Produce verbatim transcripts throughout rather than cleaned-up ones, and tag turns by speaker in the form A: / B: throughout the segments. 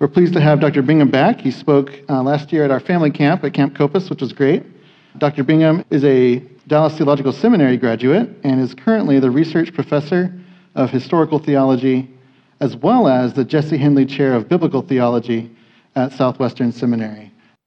A: We're pleased to have Doctor Bingham back. He spoke uh, last year at our family camp at Camp Copus, which was great. Doctor Bingham is a Dallas Theological Seminary graduate and is currently the research professor of historical theology, as well as the Jesse Hindley Chair of Biblical Theology at Southwestern Seminary.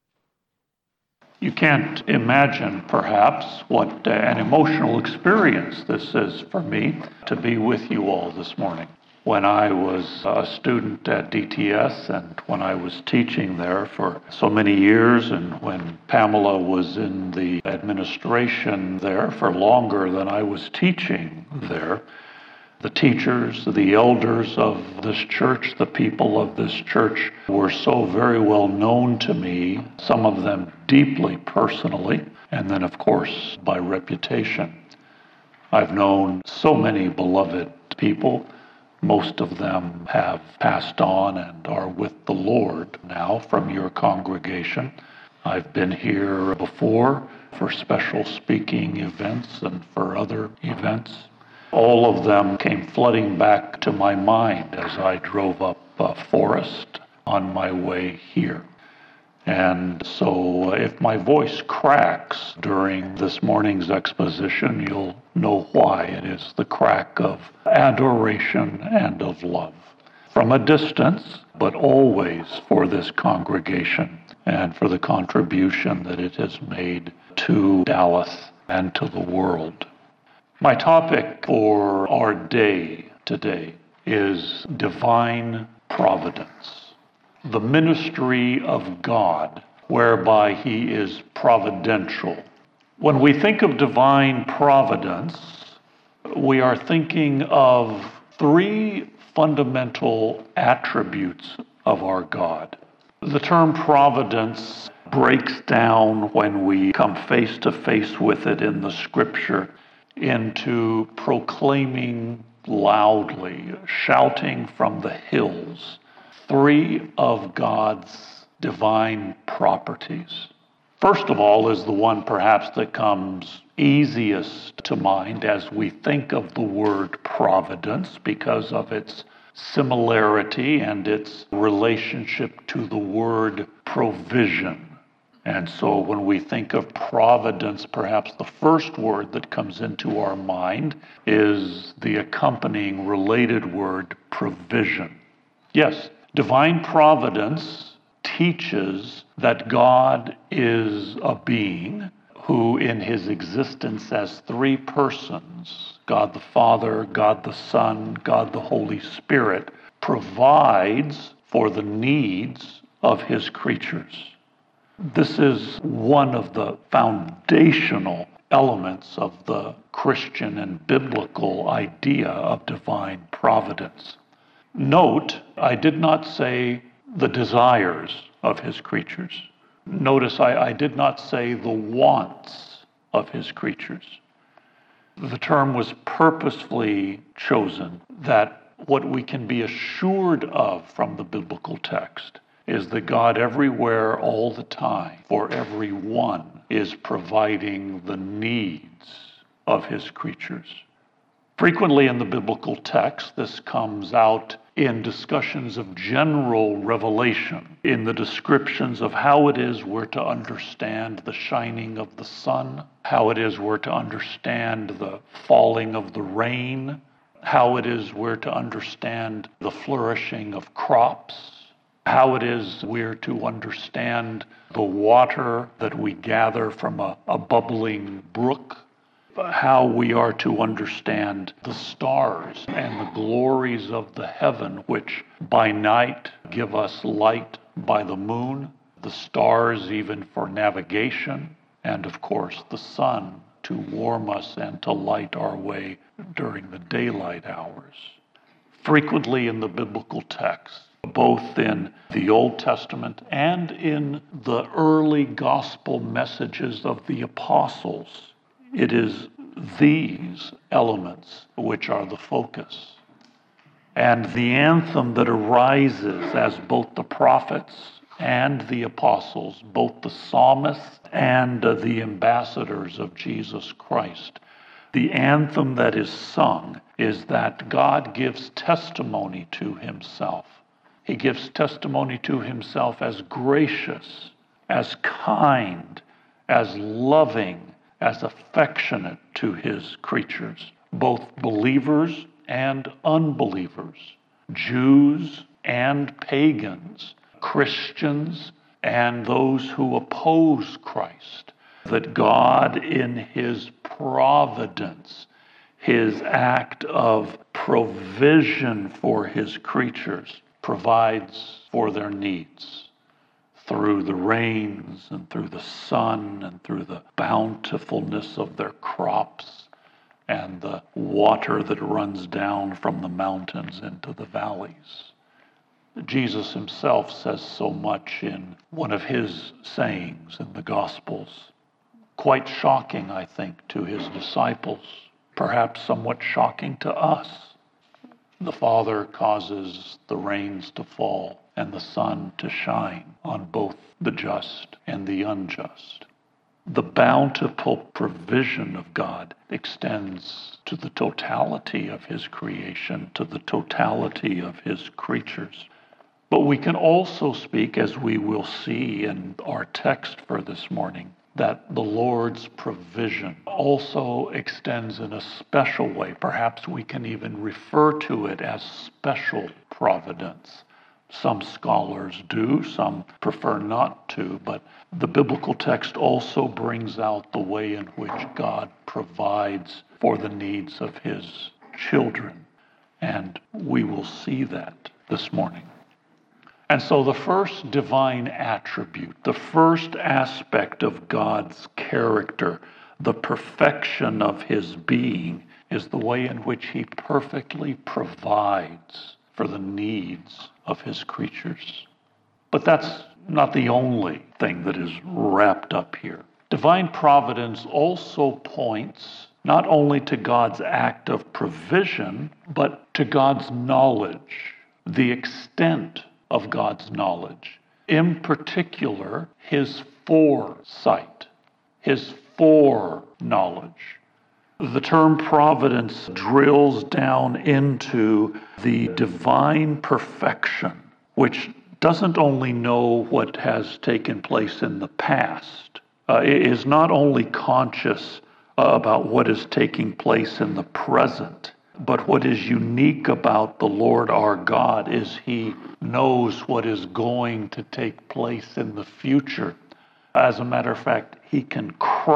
B: You can't imagine, perhaps, what uh, an emotional experience this is for me to be with you all this morning. When I was a student at D T S and when I was teaching there for so many years, and when Pamela was in the administration there for longer than I was teaching there, the teachers, the elders of this church, the people of this church were so very well known to me, some of them deeply personally, and then of course by reputation. I've known so many beloved people. Most of them have passed on and are with the Lord now from your congregation. I've been here before for special speaking events and for other events. All of them came flooding back to my mind as I drove up uh, Forest on my way here. And so if my voice cracks during this morning's exposition, you'll know why. It is the crack of adoration and of love. From a distance, but always for this congregation and for the contribution that it has made to Dallas and to the world. My topic for our day today is divine providence. The ministry of God, whereby he is providential. When we think of divine providence, we are thinking of three fundamental attributes of our God. The term providence breaks down when we come face to face with it in the scripture into proclaiming loudly, shouting from the hills, three of God's divine properties. First of all is the one perhaps that comes easiest to mind as we think of the word providence because of its similarity and its relationship to the word provision. And so when we think of providence, perhaps the first word that comes into our mind is the accompanying related word provision. Yes, divine providence teaches that God is a being who in his existence as three persons, God the Father, God the Son, God the Holy Spirit, provides for the needs of his creatures. This is one of the foundational elements of the Christian and biblical idea of divine providence. Note, I did not say the desires of his creatures. Notice I, I did not say the wants of his creatures. The term was purposefully chosen that what we can be assured of from the biblical text is that God everywhere, all the time, for everyone, is providing the needs of his creatures. Frequently in the biblical text, this comes out in discussions of general revelation, in the descriptions of how it is we're to understand the shining of the sun, how it is we're to understand the falling of the rain, how it is we're to understand the flourishing of crops, how it is we're to understand the water that we gather from a, a bubbling brook, how we are to understand the stars and the glories of the heaven, which by night give us light by the moon, the stars even for navigation, and of course the sun to warm us and to light our way during the daylight hours. Frequently in the biblical text, both in the Old Testament and in the early gospel messages of the apostles, it is these elements which are the focus. And the anthem that arises as both the prophets and the apostles, both the psalmists and the ambassadors of Jesus Christ, the anthem that is sung is that God gives testimony to himself. He gives testimony to himself as gracious, as kind, as loving, as affectionate to his creatures, both believers and unbelievers, Jews and pagans, Christians and those who oppose Christ. That God, in his providence, his act of provision for his creatures, provides for their needs through the rains and through the sun and through the bountifulness of their crops and the water that runs down from the mountains into the valleys. Jesus himself says so much in one of his sayings in the Gospels. Quite shocking, I think, to his disciples, perhaps somewhat shocking to us. The Father causes the rains to fall and the sun to shine on both the just and the unjust. The bountiful provision of God extends to the totality of his creation, to the totality of his creatures. But we can also speak, as we will see in our text for this morning, that the Lord's provision also extends in a special way. Perhaps we can even refer to it as special providence. Some scholars do, some prefer not to, but the biblical text also brings out the way in which God provides for the needs of his children. And we will see that this morning. And so the first divine attribute, the first aspect of God's character, the perfection of his being, is the way in which he perfectly provides for the needs of his creatures. But that's not the only thing that is wrapped up here. Divine providence also points not only to God's act of provision, but to God's knowledge, the extent of God's knowledge. In particular, his foresight, his foreknowledge. The term providence drills down into the divine perfection, which doesn't only know what has taken place in the past. Uh, it is not only conscious uh, about what is taking place in the present, but what is unique about the Lord our God is he knows what is going to take place in the future. As a matter of fact, he can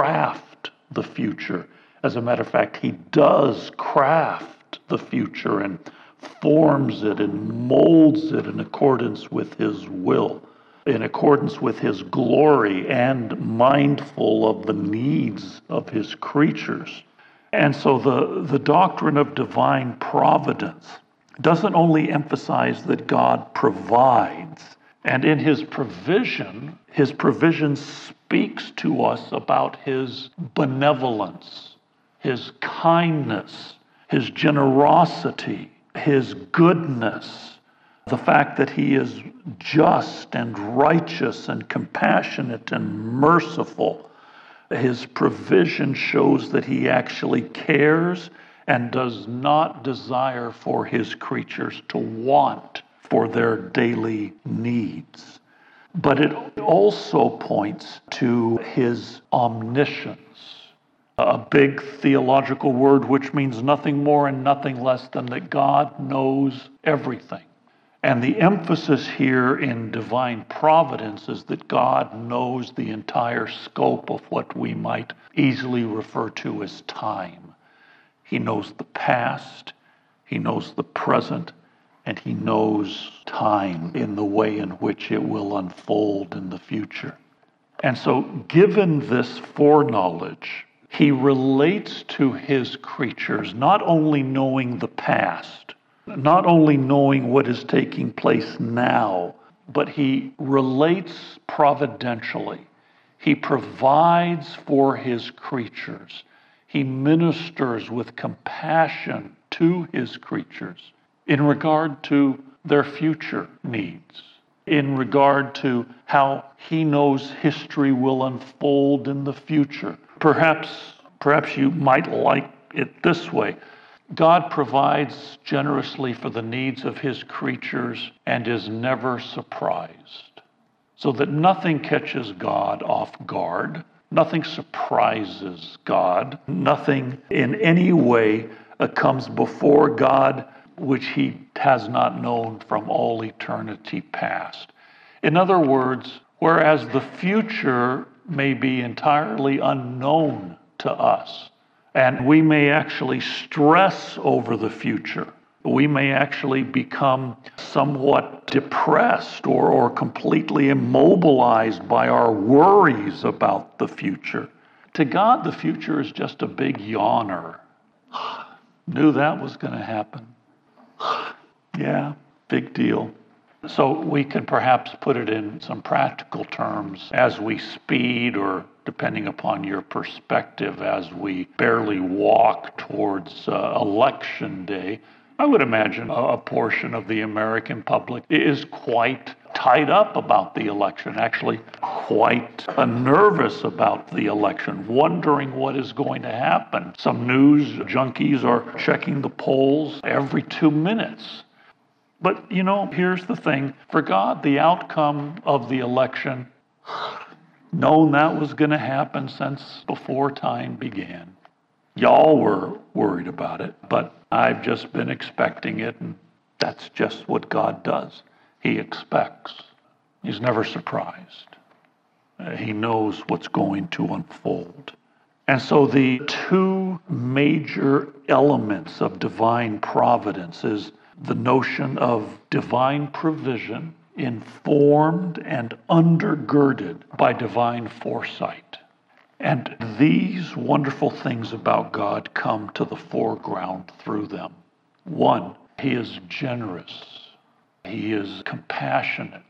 B: craft the future. As a matter of fact, he does craft the future and forms it and molds it in accordance with his will, in accordance with his glory, and mindful of the needs of his creatures. And so the, the doctrine of divine providence doesn't only emphasize that God provides, and in his provision, his provision speaks to us about his benevolence, his kindness, his generosity, his goodness, the fact that he is just and righteous and compassionate and merciful. His provision shows that he actually cares and does not desire for his creatures to want for their daily needs. But it also points to his omniscience, a big theological word which means nothing more and nothing less than that God knows everything. And the emphasis here in divine providence is that God knows the entire scope of what we might easily refer to as time. He knows the past, he knows the present, and he knows time in the way in which it will unfold in the future. And so, given this foreknowledge, he relates to his creatures, not only knowing the past, not only knowing what is taking place now, but he relates providentially. He provides for his creatures. He ministers with compassion to his creatures in regard to their future needs, in regard to how he knows history will unfold in the future. Perhaps, perhaps you might like it this way. God provides generously for the needs of his creatures and is never surprised, so that nothing catches God off guard, nothing surprises God, nothing in any way uh, comes before God which he has not known from all eternity past. In other words, whereas the future may be entirely unknown to us, and we may actually stress over the future, we may actually become somewhat depressed or, or completely immobilized by our worries about the future. To God, the future is just a big yawner. Knew that was going to happen. Yeah, big deal. So we can perhaps put it in some practical terms as we speed, or depending upon your perspective, as we barely walk towards uh, election day. I would imagine a portion of the American public is quite tied up about the election, actually quite uh, nervous about the election, wondering what is going to happen. Some news junkies are checking the polls every two minutes. But, you know, here's the thing. For God, the outcome of the election, known that was going to happen since before time began. Y'all were worried about it, but I've just been expecting it, and that's just what God does. He expects. He's never surprised. Uh, he knows what's going to unfold. And so the two major elements of divine providence is the notion of divine provision, informed and undergirded by divine foresight. And these wonderful things about God come to the foreground through them. One, he is generous. He is compassionate.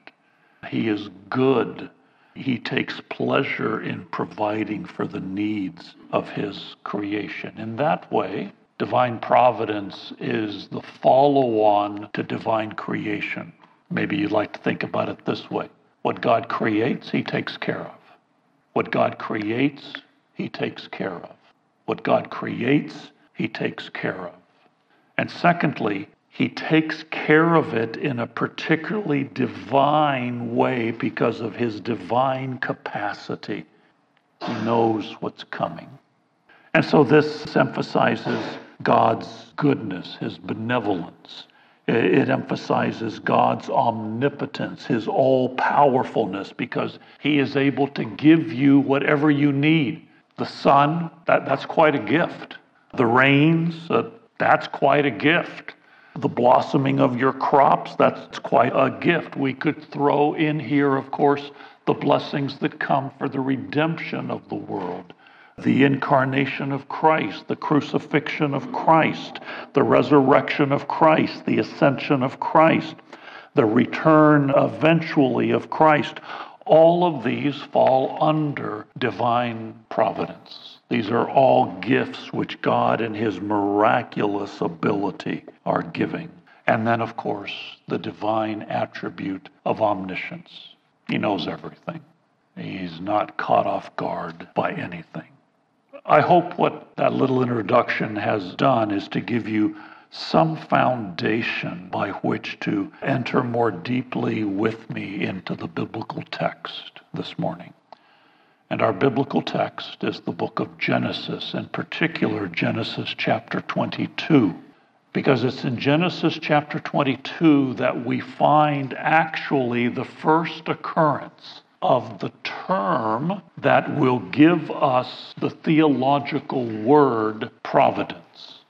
B: He is good. He takes pleasure in providing for the needs of his creation. In that way, divine providence is the follow-on to divine creation. Maybe you'd like to think about it this way. What God creates, he takes care of. What God creates, he takes care of. What God creates, he takes care of. And secondly, he takes care of it in a particularly divine way because of his divine capacity. He knows what's coming. And so this emphasizes God's goodness, his benevolence. It emphasizes God's omnipotence, his all-powerfulness, because he is able to give you whatever you need. The sun, that, that's quite a gift. The rains, uh, that's quite a gift. The blossoming of your crops, that's quite a gift. We could throw in here, of course, the blessings that come for the redemption of the world. The incarnation of Christ, the crucifixion of Christ, the resurrection of Christ, the ascension of Christ, the return eventually of Christ. All of these fall under divine providence. These are all gifts which God in his miraculous ability are giving. And then, of course, the divine attribute of omniscience. He knows everything. He's not caught off guard by anything. I hope what that little introduction has done is to give you some foundation by which to enter more deeply with me into the biblical text this morning. And our biblical text is the book of Genesis, in particular Genesis chapter twenty-two, because it's in Genesis chapter twenty-two that we find actually the first occurrence of the term that will give us the theological word providence.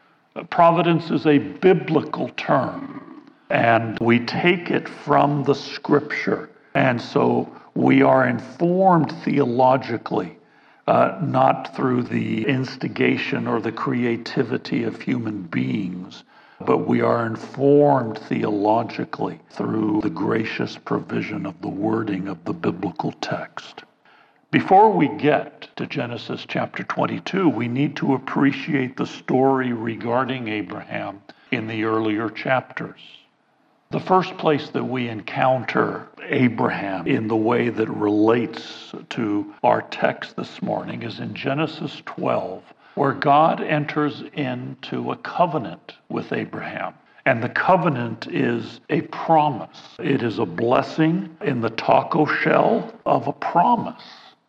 B: Providence is a biblical term, and we take it from the scripture. And so we are informed theologically, uh, not through the instigation or the creativity of human beings, but we are informed theologically through the gracious provision of the wording of the biblical text. Before we get to Genesis chapter twenty-two, we need to appreciate the story regarding Abraham in the earlier chapters. The first place that we encounter Abraham in the way that relates to our text this morning is in Genesis twelve, where God enters into a covenant with Abraham. And the covenant is a promise. It is a blessing in the taco shell of a promise,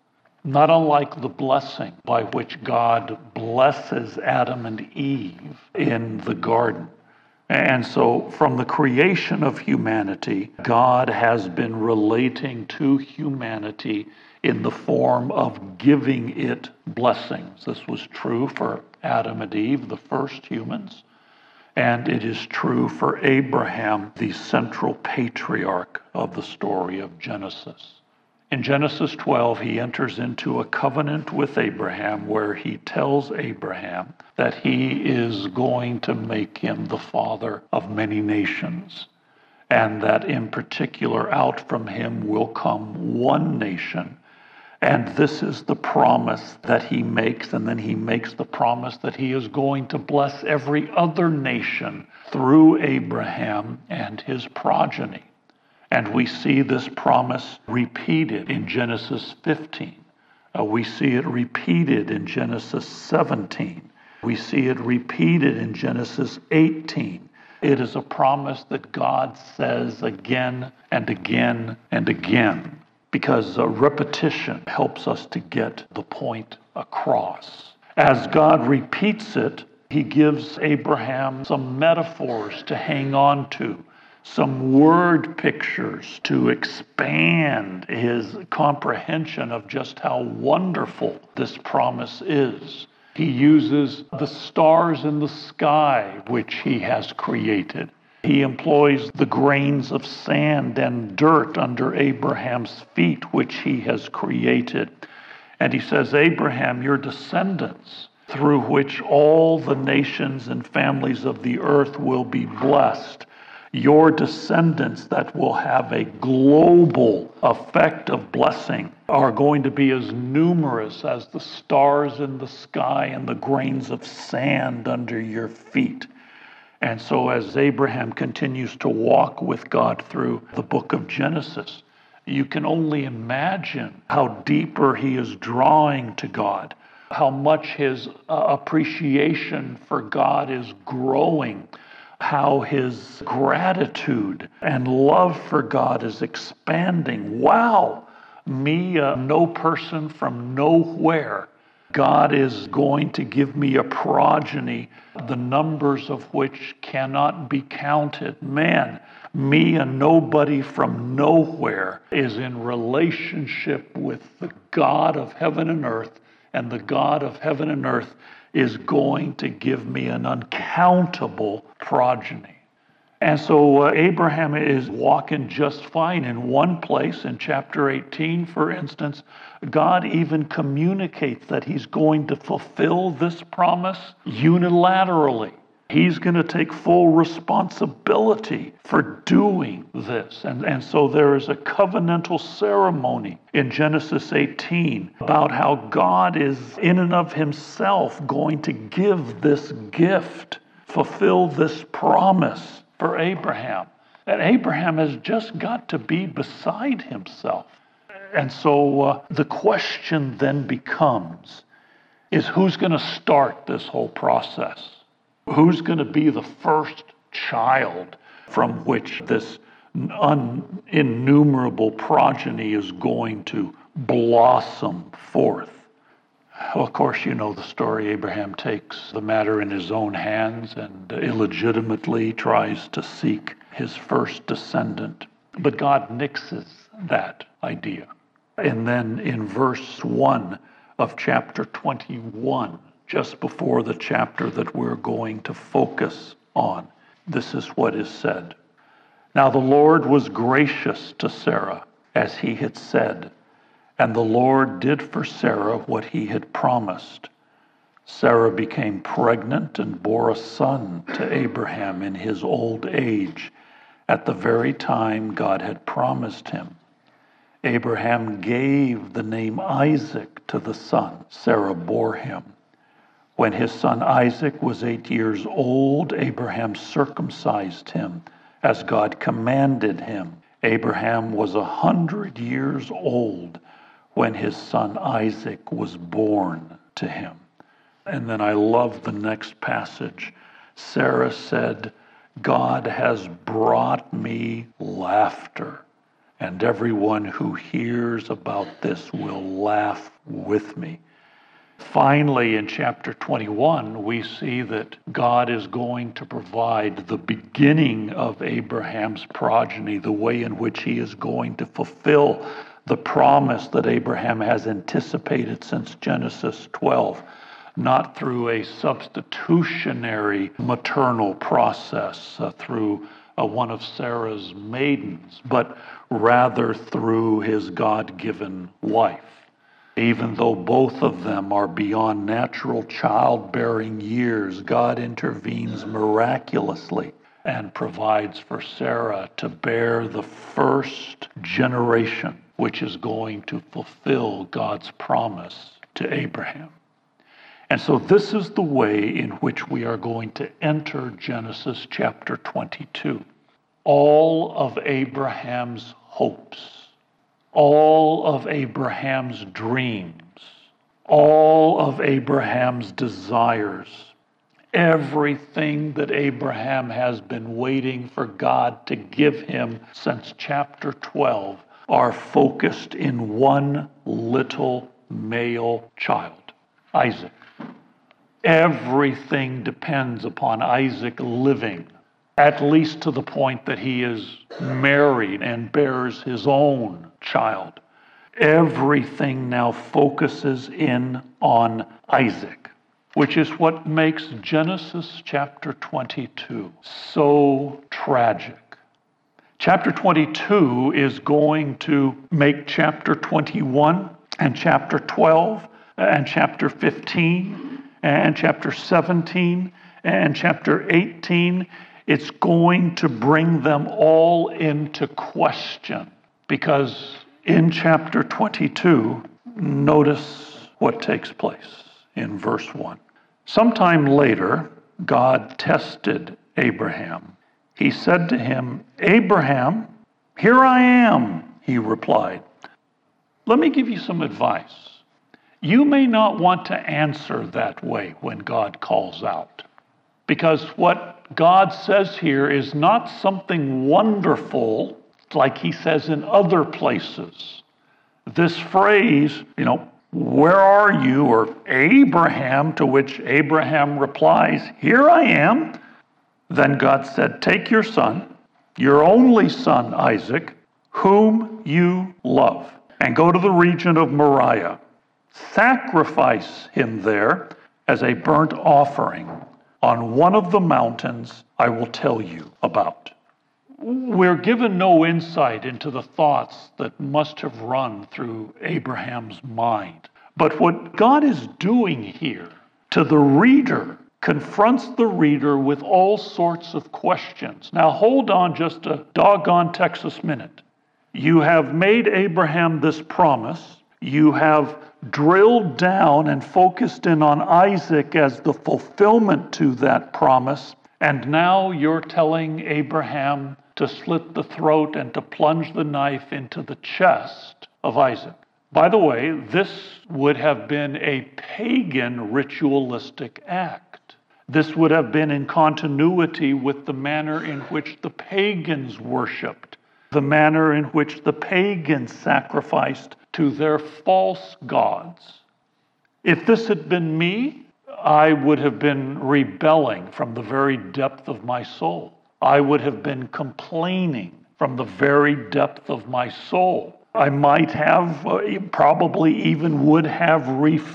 B: not unlike the blessing by which God blesses Adam and Eve in the garden. And so from the creation of humanity, God has been relating to humanity in the form of giving it blessings. This was true for Adam and Eve, the first humans, and it is true for Abraham, the central patriarch of the story of Genesis. In Genesis twelve, he enters into a covenant with Abraham where he tells Abraham that he is going to make him the father of many nations, and that in particular out from him will come one nation. And this is the promise that he makes, and then he makes the promise that he is going to bless every other nation through Abraham and his progeny. And we see this promise repeated in Genesis fifteen. Uh, we see it repeated in Genesis seventeen. We see it repeated in Genesis eighteen. It is a promise that God says again and again and again, because uh, repetition helps us to get the point across. As God repeats it, he gives Abraham some metaphors to hang on to, some word pictures to expand his comprehension of just how wonderful this promise is. He uses the stars in the sky, which he has created. He employs the grains of sand and dirt under Abraham's feet, which he has created. And he says, Abraham, your descendants, through which all the nations and families of the earth will be blessed, your descendants that will have a global effect of blessing are going to be as numerous as the stars in the sky and the grains of sand under your feet. And so as Abraham continues to walk with God through the book of Genesis, you can only imagine how deeper he is drawing to God, how much his uh, appreciation for God is growing, how his gratitude and love for God is expanding. Wow, me, uh, no person from nowhere. God is going to give me a progeny, the numbers of which cannot be counted. Man, me, a nobody from nowhere, is in relationship with the God of heaven and earth, and the God of heaven and earth is going to give me an uncountable progeny. And so uh, Abraham is walking just fine. In one place, in chapter eighteen, for instance, God even communicates that he's going to fulfill this promise unilaterally. He's going to take full responsibility for doing this. And, and so there is a covenantal ceremony in Genesis eighteen about how God is in and of himself going to give this gift, fulfill this promise for Abraham. And Abraham has just got to be beside himself. And so uh, the question then becomes, is who's going to start this whole process? Who's going to be the first child from which this un- innumerable progeny is going to blossom forth? Well, of course, you know the story. Abraham takes the matter in his own hands and illegitimately tries to seek his first descendant. But God nixes that idea. And then in verse one of chapter twenty-one, just before the chapter that we're going to focus on, this is what is said. Now the Lord was gracious to Sarah, as he had said, and the Lord did for Sarah what he had promised. Sarah became pregnant and bore a son to Abraham in his old age, at the very time God had promised him. Abraham gave the name Isaac to the son Sarah bore him. When his son Isaac was eight years old, Abraham circumcised him, as God commanded him. Abraham was a hundred years old when his son Isaac was born to him. And then I love the next passage. Sarah said, God has brought me laughter, and everyone who hears about this will laugh with me. Finally, in chapter twenty-one, we see that God is going to provide the beginning of Abraham's progeny, the way in which he is going to fulfill the promise that Abraham has anticipated since Genesis twelve, not through a substitutionary maternal process, uh, through uh, one of Sarah's maidens, but rather through his God-given wife. Even though both of them are beyond natural childbearing years, God intervenes miraculously and provides for Sarah to bear the first generation, which is going to fulfill God's promise to Abraham. And so this is the way in which we are going to enter Genesis chapter twenty-two. All of Abraham's hopes, all of Abraham's dreams, all of Abraham's desires, everything that Abraham has been waiting for God to give him since chapter twelve are focused in one little male child, Isaac. Everything depends upon Isaac living, at least to the point that he is married and bears his own child. Everything now focuses in on Isaac, which is what makes Genesis chapter twenty-two so tragic. Chapter twenty-two is going to make chapter twenty-one and chapter twelve and chapter fifteen and chapter seventeen and chapter eighteen. It's going to bring them all into question, because in chapter twenty-two, notice what takes place in verse one. Sometime later, God tested Abraham. He said to him, "Abraham, here I am," he replied. Let me give you some advice. You may not want to answer that way when God calls out, because what God says here is not something wonderful like he says in other places. This phrase, you know, "Where are you?" or "Abraham," to which Abraham replies, "Here I am." Then God said, "Take your son, your only son Isaac, whom you love, and go to the region of Moriah. Sacrifice him there as a burnt offering on one of the mountains I will tell you about." We're given no insight into the thoughts that must have run through Abraham's mind. But what God is doing here to the reader confronts the reader with all sorts of questions. Now hold on just a doggone Texas minute. You have made Abraham this promise. You have drilled down and focused in on Isaac as the fulfillment to that promise. And now you're telling Abraham to slit the throat and to plunge the knife into the chest of Isaac. By the way, this would have been a pagan ritualistic act. This would have been in continuity with the manner in which the pagans worshiped, the manner in which the pagans sacrificed to their false gods. If this had been me, I would have been rebelling from the very depth of my soul. I would have been complaining from the very depth of my soul. I might have, uh, probably even would have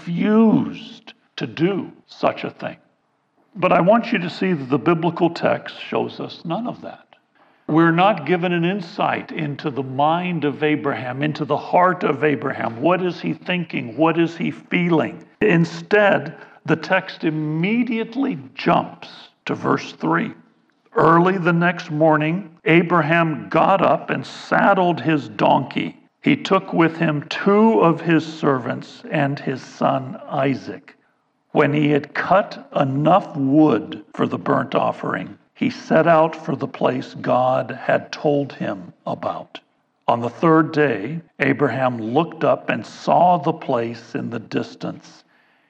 B: refused to do such a thing. But I want you to see that the biblical text shows us none of that. We're not given an insight into the mind of Abraham, into the heart of Abraham. What is he thinking? What is he feeling? Instead, the text immediately jumps to verse three. Early the next morning, Abraham got up and saddled his donkey. He took with him two of his servants and his son Isaac. When he had cut enough wood for the burnt offering, he set out for the place God had told him about. On the third day, Abraham looked up and saw the place in the distance.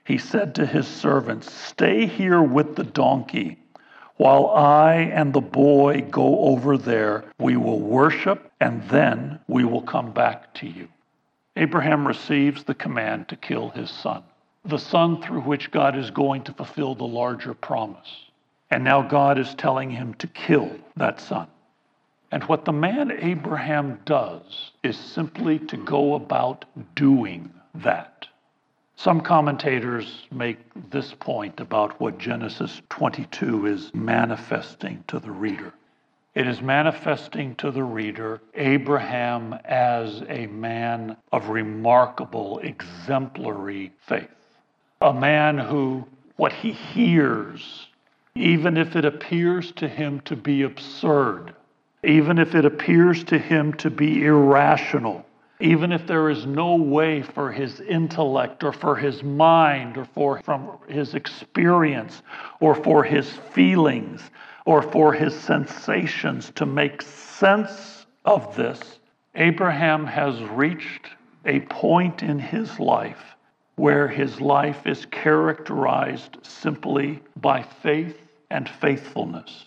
B: he said to his servants, "Stay here with the donkey, while I and the boy go over there. We will worship, and then we will come back to you." Abraham receives the command to kill his son, the son through which God is going to fulfill the larger promise. And now God is telling him to kill that son. And what the man Abraham does is simply to go about doing that. Some commentators make this point about what Genesis twenty-two is manifesting to the reader. It is manifesting to the reader Abraham as a man of remarkable, exemplary faith. A man who, what he hears, even if it appears to him to be absurd, even if it appears to him to be irrational, even if there is no way for his intellect or for his mind or for from his experience or for his feelings or for his sensations to make sense of this, Abraham has reached a point in his life where his life is characterized simply by faith and faithfulness.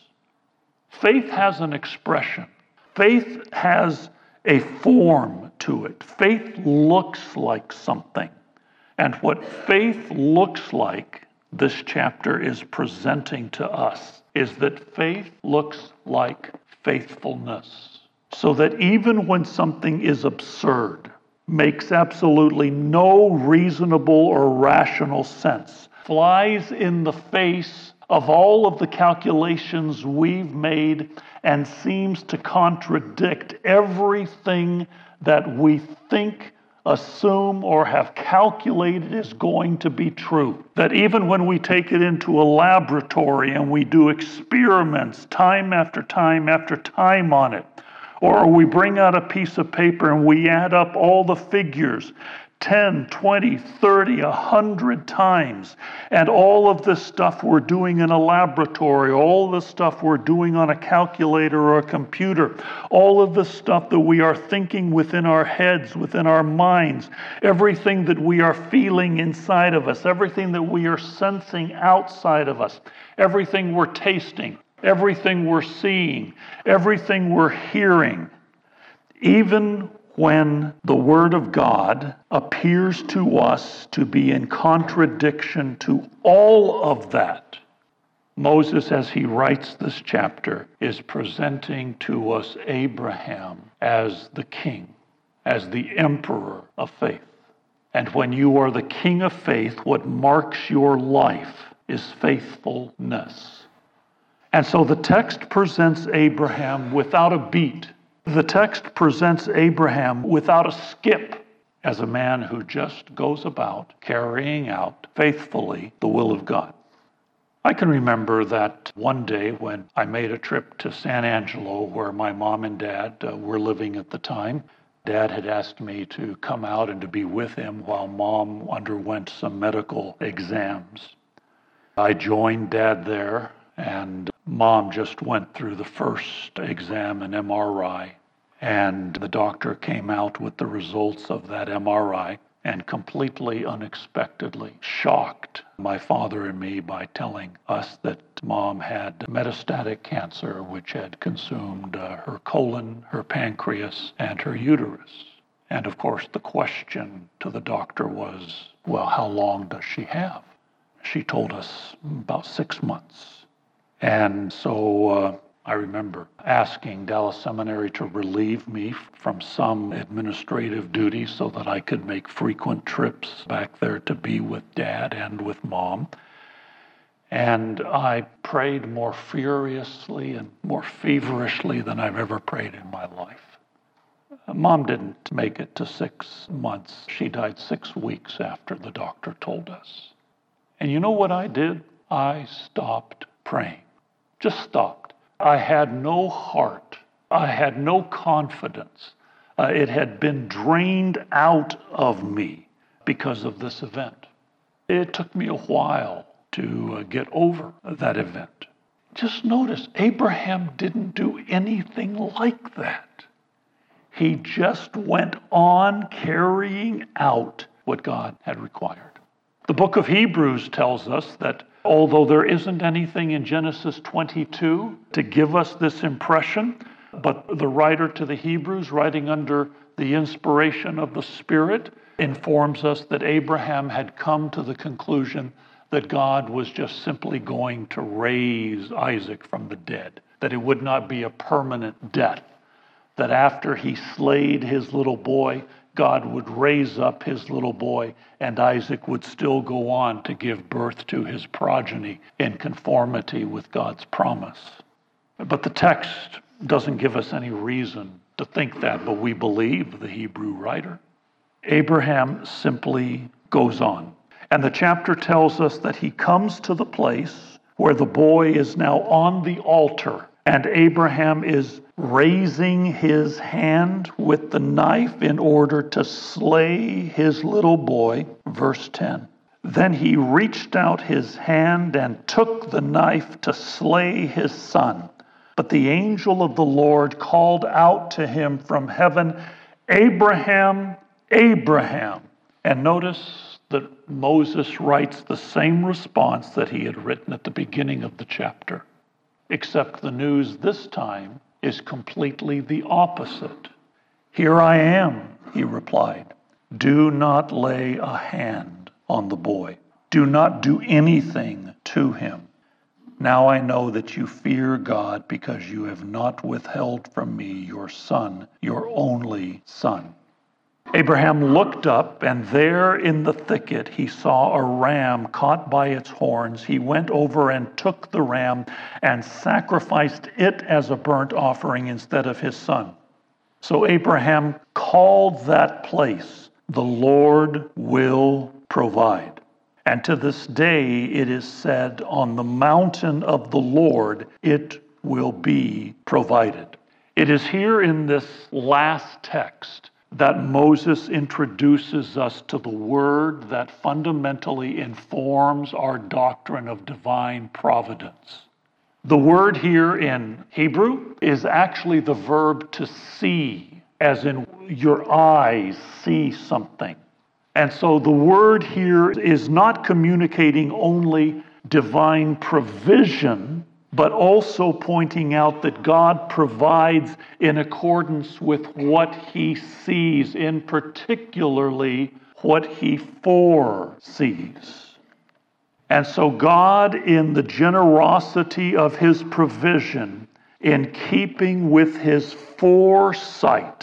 B: Faith has an expression. Faith has a form to it. Faith looks like something. And what faith looks like, this chapter is presenting to us, is that faith looks like faithfulness. So that even when something is absurd, makes absolutely no reasonable or rational sense, flies in the face of all of the calculations we've made, and seems to contradict everything that we think, assume, or have calculated is going to be true. That even when we take it into a laboratory and we do experiments time after time after time on it, or we bring out a piece of paper and we add up all the figures ten, twenty, thirty, a hundred times. And all of this stuff we're doing in a laboratory, all the stuff we're doing on a calculator or a computer, all of the stuff that we are thinking within our heads, within our minds, everything that we are feeling inside of us, everything that we are sensing outside of us, everything we're tasting, everything we're seeing, everything we're hearing, even when the Word of God appears to us to be in contradiction to all of that, Moses, as he writes this chapter, is presenting to us Abraham as the king, as the emperor of faith. And when you are the king of faith, what marks your life is faithfulness. And so the text presents Abraham without a beat. The text presents Abraham without a skip as a man who just goes about carrying out faithfully the will of God. I can remember that one day when I made a trip to San Angelo, where my mom and dad uh, were living at the time. Dad had asked me to come out and to be with him while Mom underwent some medical exams. I joined Dad there, and Mom just went through the first exam, an M R I, and the doctor came out with the results of that M R I and completely unexpectedly shocked my father and me by telling us that Mom had metastatic cancer, which had consumed uh, her colon, her pancreas, and her uterus. And of course, the question to the doctor was, well, how long does she have? She told us about six months. And so uh, I remember asking Dallas Seminary to relieve me from some administrative duties so that I could make frequent trips back there to be with Dad and with Mom. And I prayed more furiously and more feverishly than I've ever prayed in my life. Mom didn't make it to six months. She died six weeks after the doctor told us. And you know what I did? I stopped praying. Just stopped. I had no heart. I had no confidence. Uh, it had been drained out of me because of this event. It took me a while to uh, get over that event. Just notice, Abraham didn't do anything like that. He just went on carrying out what God had required. The book of Hebrews tells us that although there isn't anything in Genesis twenty-two to give us this impression, but the writer to the Hebrews, writing under the inspiration of the Spirit, informs us that Abraham had come to the conclusion that God was just simply going to raise Isaac from the dead, that it would not be a permanent death, that after he slayed his little boy, God would raise up his little boy and Isaac would still go on to give birth to his progeny in conformity with God's promise. But the text doesn't give us any reason to think that, but we believe the Hebrew writer. Abraham simply goes on. And the chapter tells us that he comes to the place where the boy is now on the altar, and Abraham is raising his hand with the knife in order to slay his little boy. Verse ten. Then he reached out his hand and took the knife to slay his son. But the angel of the Lord called out to him from heaven, Abraham, Abraham. And notice that Moses writes the same response that he had written at the beginning of the chapter, except the news this time is completely the opposite. Here I am, he replied. Do not lay a hand on the boy. Do not do anything to him. Now I know that you fear God because you have not withheld from me your son, your only son. Abraham looked up, and there in the thicket he saw a ram caught by its horns. He went over and took the ram and sacrificed it as a burnt offering instead of his son. So Abraham called that place, the Lord will provide. And to this day it is said, on the mountain of the Lord it will be provided. It is here in this last text that Moses introduces us to the word that fundamentally informs our doctrine of divine providence. The word here in Hebrew is actually the verb to see, as in your eyes see something. And so the word here is not communicating only divine provision, but also pointing out that God provides in accordance with what he sees, in particularly what he foresees. And so God, in the generosity of his provision, in keeping with his foresight,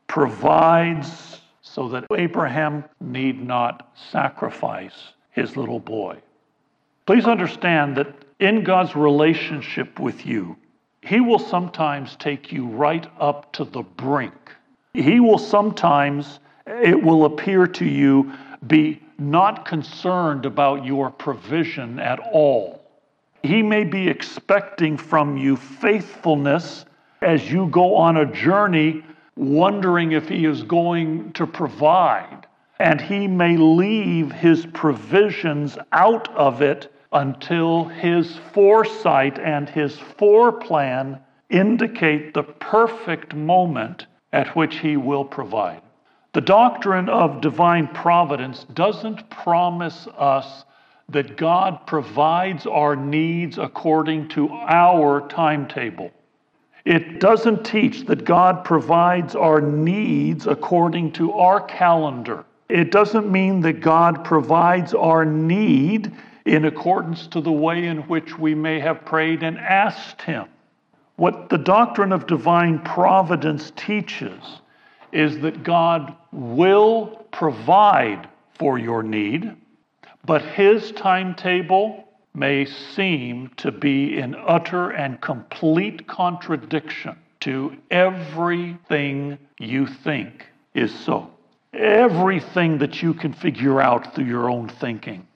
B: provides so that Abraham need not sacrifice his little boy. Please understand that in God's relationship with you, he will sometimes take you right up to the brink. He will sometimes, it will appear to you, be not concerned about your provision at all. He may be expecting from you faithfulness as you go on a journey, wondering if he is going to provide. And he may leave his provisions out of it until his foresight and his foreplan indicate the perfect moment at which he will provide. The doctrine of divine providence doesn't promise us that God provides our needs according to our timetable. It doesn't teach that God provides our needs according to our calendar. It doesn't mean that God provides our need in accordance to the way in which we may have prayed and asked him. What the doctrine of divine providence teaches is that God will provide for your need, but his timetable may seem to be in utter and complete contradiction to everything you think is so. Everything that you can figure out through your own thinking.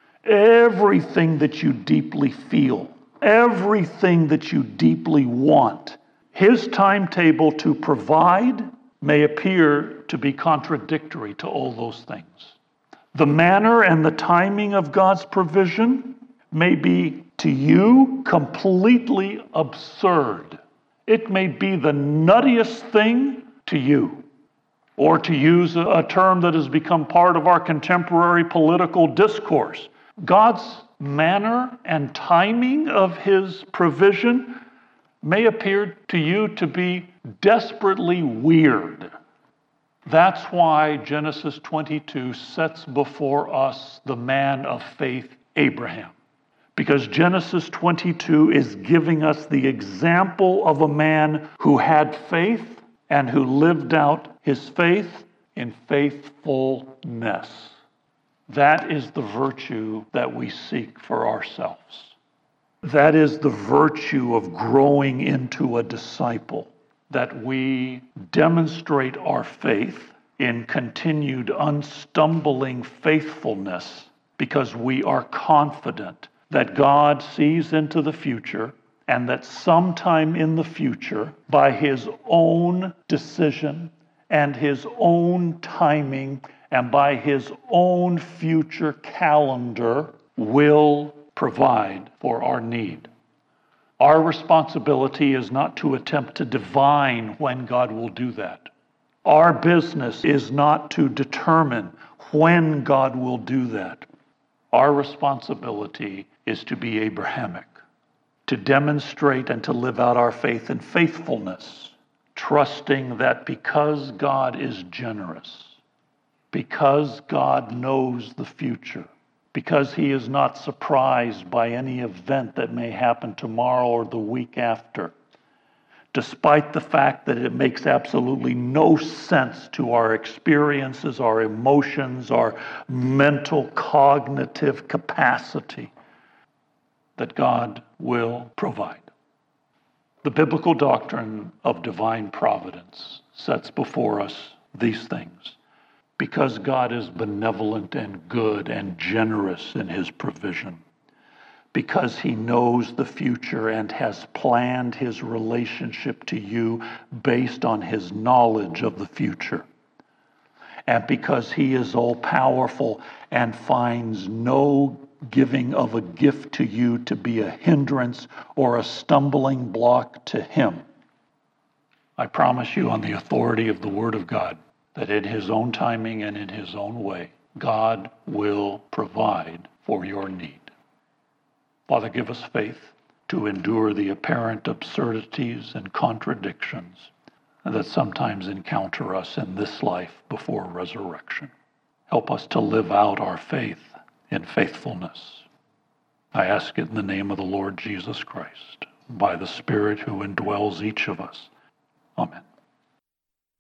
B: Everything that you deeply feel. Everything that you deeply want. His timetable to provide may appear to be contradictory to all those things. The manner and the timing of God's provision may be to you completely absurd. It may be the nuttiest thing to you. Or to use a term that has become part of our contemporary political discourse, God's manner and timing of his provision may appear to you to be desperately weird. That's why Genesis twenty-two sets before us the man of faith, Abraham. Because Genesis twenty-two is giving us the example of a man who had faith and who lived out his faith in faithfulness. That is the virtue that we seek for ourselves. That is the virtue of growing into a disciple, that we demonstrate our faith in continued unstumbling faithfulness because we are confident that God sees into the future and that sometime in the future, by his own decision and his own timing and by his own future calendar, will provide for our need. Our responsibility is not to attempt to divine when God will do that. Our business is not to determine when God will do that. Our responsibility is to be Abrahamic, to demonstrate and to live out our faith in faithfulness, trusting that because God is generous, because God knows the future, because he is not surprised by any event that may happen tomorrow or the week after, despite the fact that it makes absolutely no sense to our experiences, our emotions, our mental cognitive capacity, that God will provide. The biblical doctrine of divine providence sets before us these things. Because God is benevolent and good and generous in his provision, because he knows the future and has planned his relationship to you based on his knowledge of the future, and because he is all-powerful and finds no giving of a gift to you to be a hindrance or a stumbling block to him, I promise you on the authority of the Word of God that in his own timing and in his own way, God will provide for your need. Father, give us faith to endure the apparent absurdities and contradictions that sometimes encounter us in this life before resurrection. Help us to live out our faith in faithfulness. I ask it in the name of the Lord Jesus Christ, by the Spirit who indwells each of us. Amen.